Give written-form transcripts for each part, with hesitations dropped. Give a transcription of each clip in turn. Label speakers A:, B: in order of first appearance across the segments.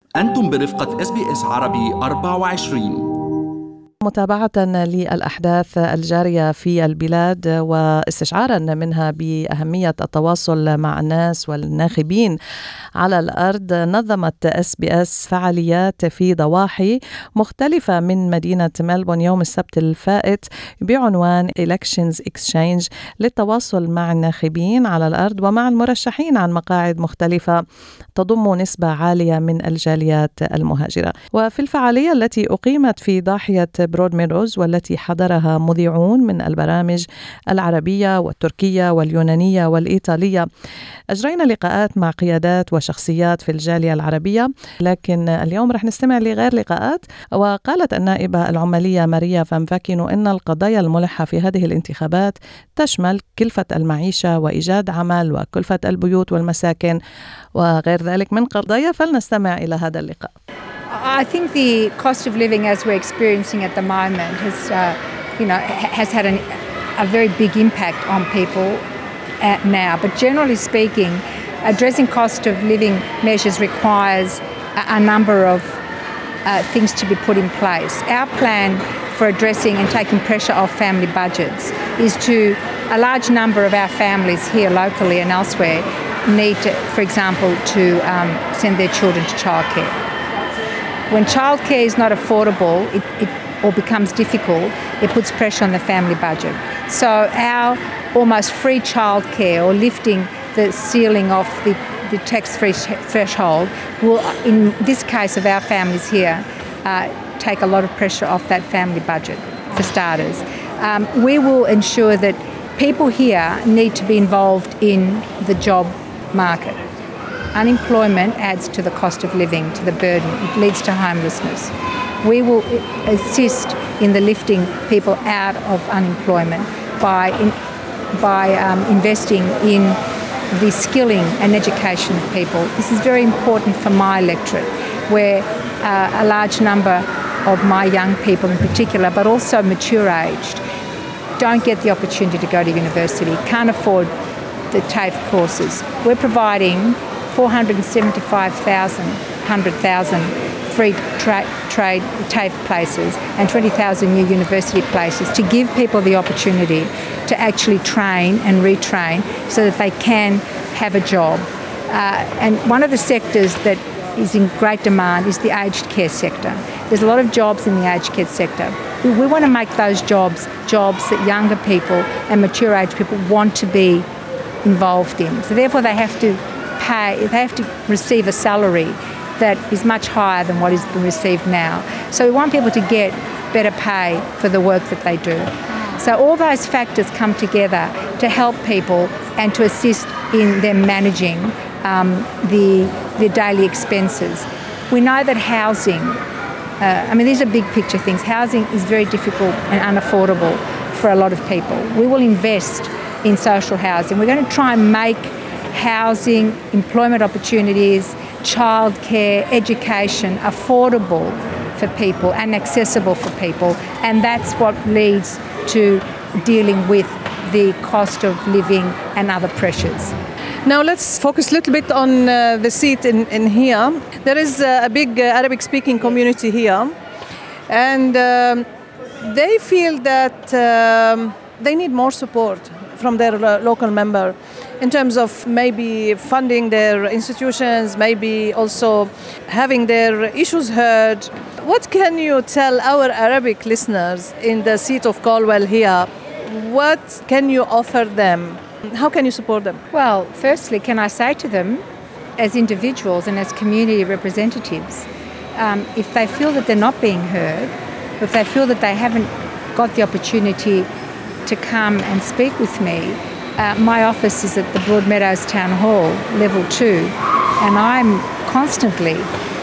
A: أنتم برفقة SBS عربي 24.
B: متابعة للأحداث الجارية في البلاد واستشعارا منها بأهمية التواصل مع الناس والناخبين على الأرض، نظمت SBS فعاليات في ضواحي مختلفة من مدينة ملبون يوم السبت الفائت بعنوان Elections Exchange للتواصل مع الناخبين على الأرض ومع المرشحين عن مقاعد مختلفة تضم نسبة عالية من الجاليات المهاجرة. وفي الفعالية التي أقيمت في ضاحية برود ميدوز والتي حضرها مذيعون من البرامج العربية والتركية واليونانية والإيطالية، أجرينا لقاءات مع قيادات وشخصيات في الجالية العربية، لكن اليوم رح نستمع لغير لقاءات. وقالت النائبة العمالية ماريا فانفاكينو إن القضايا الملحة في هذه الانتخابات تشمل كلفة المعيشة وإيجاد عمل وكلفة البيوت والمساكن وغير ذلك من قضايا. فلنستمع إلى هذا اللقاء.
C: I think the cost of living as we're experiencing at the moment has had a very big impact on people now. But generally speaking, addressing cost of living measures requires a number of things to be put in place. Our plan for addressing and taking pressure off family budgets is to a large number of our families here locally and elsewhere need to, for example, to send their children to childcare. When childcare is not affordable or becomes difficult, it puts pressure on the family budget. So our almost free childcare or lifting the ceiling of the tax-free threshold will, in this case of our families here, take a lot of pressure off that family budget, for starters. We will ensure that people here need to be involved in the job market. Unemployment adds to the cost of living, to the burden. It leads to homelessness. We will assist in the lifting people out of unemployment by investing in the skilling and education of people. This is very important for my electorate, where a large number of my young people in particular, but also mature-aged, don't get the opportunity to go to university, can't afford the TAFE courses. We're providing 100,000 free trade TAFE places and 20,000 new university places to give people the opportunity to actually train and retrain so that they can have a job. And one of the sectors that is in great demand is the aged care sector. There's a lot of jobs in the aged care sector. We want to make those jobs that younger people and mature age people want to be involved in. So therefore they have to receive a salary that is much higher than what is being received now. So we want people to get better pay for the work that they do. So all those factors come together to help people and to assist in them managing the daily expenses. We know that housing, these are big picture things. Housing is very difficult and unaffordable for a lot of people. We will invest in social housing. We're going to try and make housing, employment opportunities, childcare, education affordable for people and accessible for people, and that's what leads to dealing with the cost of living and other pressures.
B: Now let's focus a little bit on the seat in here. There is a big Arabic-speaking community here, and they feel that they need more support from their local member in terms of maybe funding their institutions, maybe also having their issues heard. What can you tell our Arabic listeners in the seat of Caldwell here? What can you offer them? How can you support them?
C: Well, firstly, can I say to them, as individuals and as community representatives, if they feel that they're not being heard, if they feel that they haven't got the opportunity to come and speak with me, my office is at the Broadmeadows Town Hall, level 2, and I'm constantly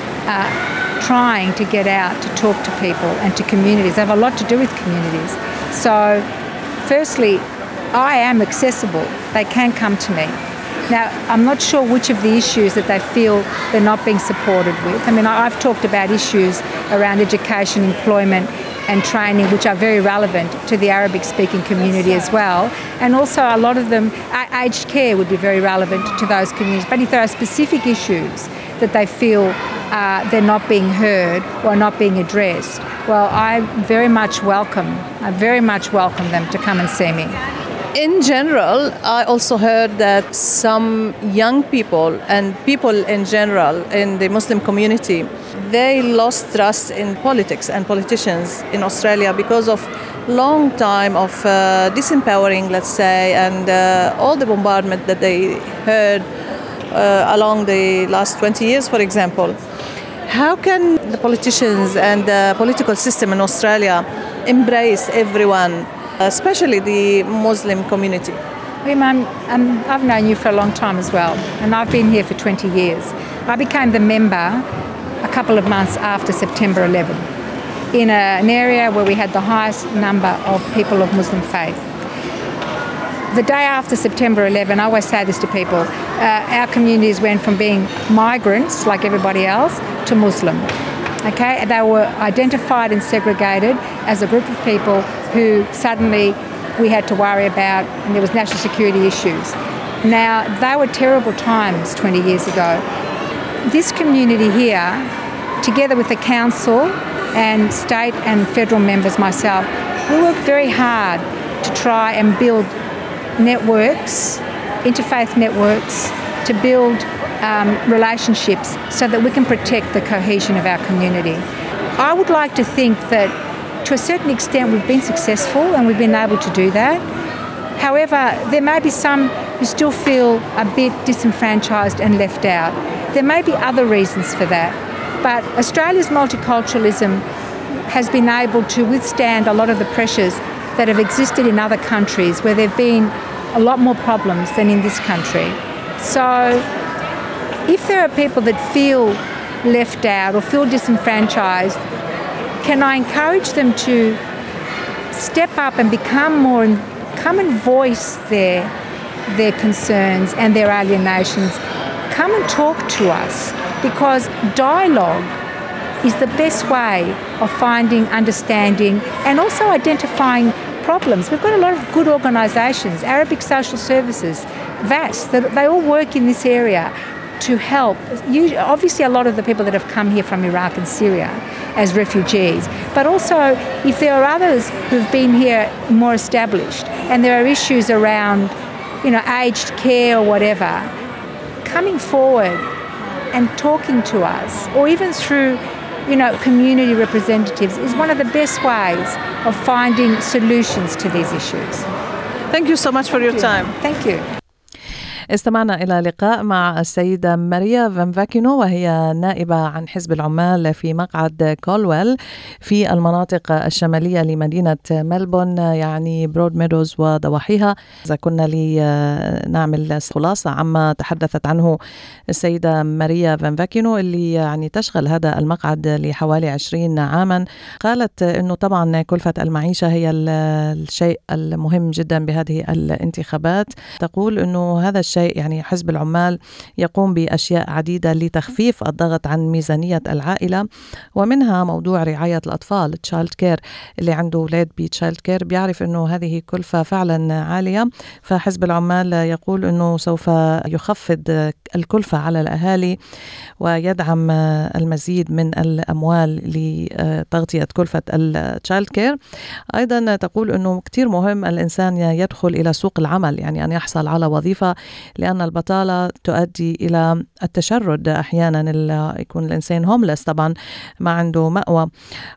C: trying to get out to talk to people and to communities. I have a lot to do with communities. So, firstly, I am accessible. They can come to me. Now, I'm not sure which of the issues that they feel they're not being supported with. I've talked about issues around education, employment, and training, which are very relevant to the Arabic-speaking community as well. And also a lot of them, aged care would be very relevant to those communities. But if there are specific issues that they feel they're not being heard or not being addressed, well, I very much welcome them to come and see me.
B: In general, I also heard that some young people and people in general in the Muslim community, they lost trust in politics and politicians in Australia because of long time of disempowering, let's say, and all the bombardment that they heard along the last 20 years, for example. How can the politicians and the political system in Australia embrace everyone, especially the Muslim community?
C: I've known you for a long time as well, and I've been here for 20 years. I became the member a couple of months after September 11 in an area where we had the highest number of people of Muslim faith. The day after September 11, I always say this to people, our communities went from being migrants, like everybody else, to Muslim. Okay? They were identified and segregated as a group of people who suddenly we had to worry about, and there was national security issues. Now, they were terrible times 20 years ago. This community here, together with the council and state and federal members, myself, we worked very hard to try and build networks, interfaith networks, to build relationships so that we can protect the cohesion of our community. I would like to think that to a certain extent we've been successful and we've been able to do that. However, there may be some who still feel a bit disenfranchised and left out. There may be other reasons for that, but Australia's multiculturalism has been able to withstand a lot of the pressures that have existed in other countries where there have been a lot more problems than in this country. So if there are people that feel left out or feel disenfranchised, can I encourage them to step up and come and voice their concerns and their alienations? Come and talk to us, because dialogue is the best way of finding understanding and also identifying problems. We've got a lot of good organisations, Arabic Social Services, VAS, that they all work in this area to help. Obviously, a lot of the people that have come here from Iraq and Syria as refugees, but also if there are others who've been here more established and there are issues around, aged care or whatever, coming forward and talking to us, or even through community representatives, is one of the best ways of finding solutions to these issues.
B: Thank you so much for your time.
C: Thank you.
B: استمعنا إلى لقاء مع السيدة ماريا فان فاكينو، وهي نائبة عن حزب العمال في مقعد كولويل في المناطق الشمالية لمدينة ملبون، يعني برود ميدوز وضواحيها. إذا كنا لنعمل خلاصة عما تحدثت عنه السيدة ماريا فان فاكينو اللي يعني تشغل هذا المقعد لحوالي 20 عاما، قالت أنه طبعا كلفة المعيشة هي الشيء المهم جدا بهذه الانتخابات. تقول أنه هذا الشيء يعني حزب العمال يقوم بأشياء عديدة لتخفيف الضغط عن ميزانية العائلة، ومنها موضوع رعاية الأطفال، تشايلد كير. اللي عنده أولاد بتشايلد كير بيعرف أنه هذه كلفة فعلا عالية، فحزب العمال يقول أنه سوف يخفض الكلفة على الأهالي ويدعم المزيد من الأموال لتغطية كلفة التشايلد كير. أيضا تقول أنه كتير مهم الإنسان يدخل إلى سوق العمل، يعني أن يحصل على وظيفة، لأن البطالة تؤدي إلى التشرد أحيانا، يكون الإنسان هوملس طبعا ما عنده مأوى.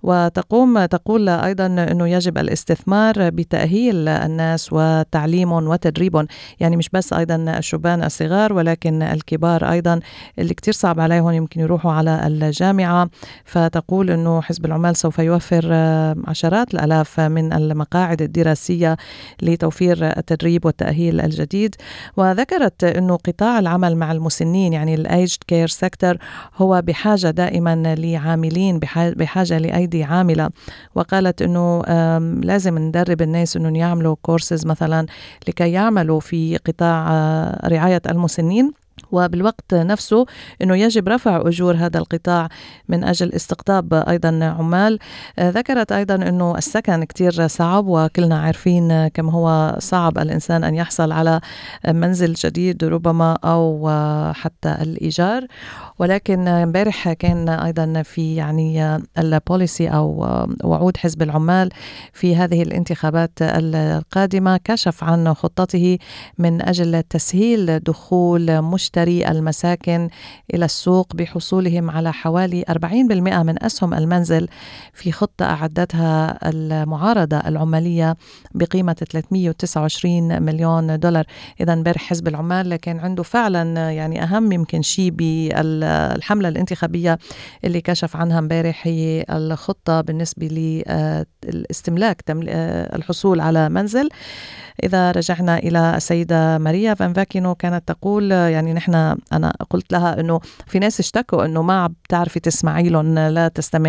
B: تقول أيضا أنه يجب الاستثمار بتأهيل الناس وتعليمهم وتدريبهم، يعني مش بس أيضا الشبان الصغار ولكن الكبار أيضا اللي كتير صعب عليهم يمكن يروحوا على الجامعة. فتقول أنه حزب العمال سوف يوفر عشرات الآلاف من المقاعد الدراسية لتوفير التدريب والتأهيل الجديد. وذكرت أنه قطاع العمل مع المسنين، يعني الأيجد كير سيكتور، هو بحاجة دائما لعاملين، بحاجة لأيدي عاملة. وقالت أنه لازم ندرب الناس أنهم يعملوا كورسز مثلا لكي يعملوا في قطاع رعاية المسنين، وبالوقت نفسه أنه يجب رفع أجور هذا القطاع من أجل استقطاب أيضا عمال. ذكرت أيضا أنه السكن كتير صعب، وكلنا عارفين كم هو صعب الإنسان أن يحصل على منزل جديد ربما أو حتى الإيجار. ولكن امبارح كان أيضا في يعني البوليسي أو وعود حزب العمال في هذه الانتخابات القادمة كشف عن خطته من أجل تسهيل دخول مشتري المساكن إلى السوق بحصولهم على حوالي 40% من أسهم المنزل في خطة أعدتها المعارضة العمالية بقيمة 329 مليون دولار. إذا امبارح حزب العمال كان عنده فعلا يعني أهم يمكن شيء بالحملة الانتخابية اللي كشف عنها امبارح هي الخطة بالنسبة للاستملاك الحصول على منزل. إذا رجعنا إلى السيدة ماريا فان فاكينو كانت تقول يعني أنا قلت لها أنه في ناس اشتكوا أنه ما بتعرفي تسمعي لهم، لا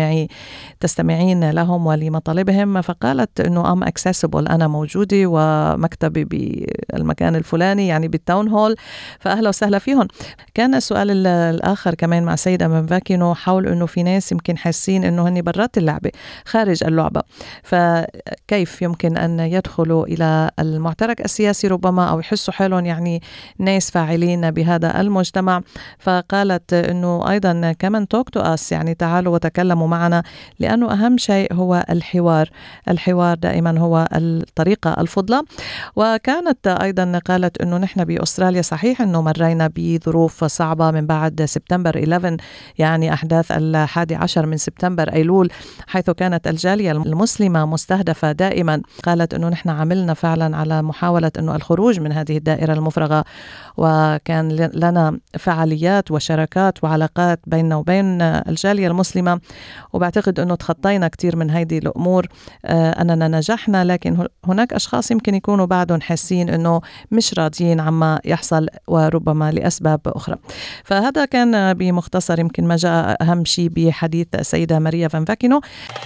B: تستمعين لهم ولمطالبهم، فقالت أنه I'm accessible، أنا موجودة ومكتبي بالمكان الفلاني يعني بالتاون هول، فأهلا وسهلا فيهم. كان السؤال الآخر كمان مع السيدة فان فاكينو حول أنه في ناس يمكن حاسين أنه هني برات اللعبة خارج اللعبة، فكيف يمكن أن يدخلوا إلى المعترك السياسي ربما أو يحسوا حالهم يعني ناس فاعلين بهذا المجتمع. فقالت أنه أيضا كمان talk to us، يعني تعالوا وتكلموا معنا، لأنه أهم شيء هو الحوار دائما هو الطريقة الفضلى. وكانت أيضا قالت أنه نحن بأستراليا صحيح أنه مرينا بظروف صعبة من بعد سبتمبر 11، يعني أحداث 11 من سبتمبر أيلول، حيث كانت الجالية المسلمة مستهدفة دائما. قالت أنه نحن عملنا فعلا على محاولة أنه الخروج من هذه الدائرة المفرغة، وكان لنا فعاليات وشراكات وعلاقات بيننا وبين الجالية المسلمة، وبعتقد أنه تخطينا كتير من هذه الأمور، أننا نجحنا. لكن هناك أشخاص يمكن يكونوا بعدهم حاسين أنه مش راضيين عما يحصل وربما لأسباب أخرى. فهذا كان بمختصر يمكن ما جاء أهم شيء بحديث السيدة ماريا فان فاكينو.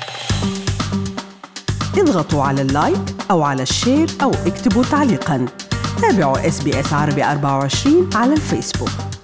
D: اضغطوا على اللايك أو على الشير أو اكتبوا تعليقاً. تابعوا SBS عربي 24 على الفيسبوك.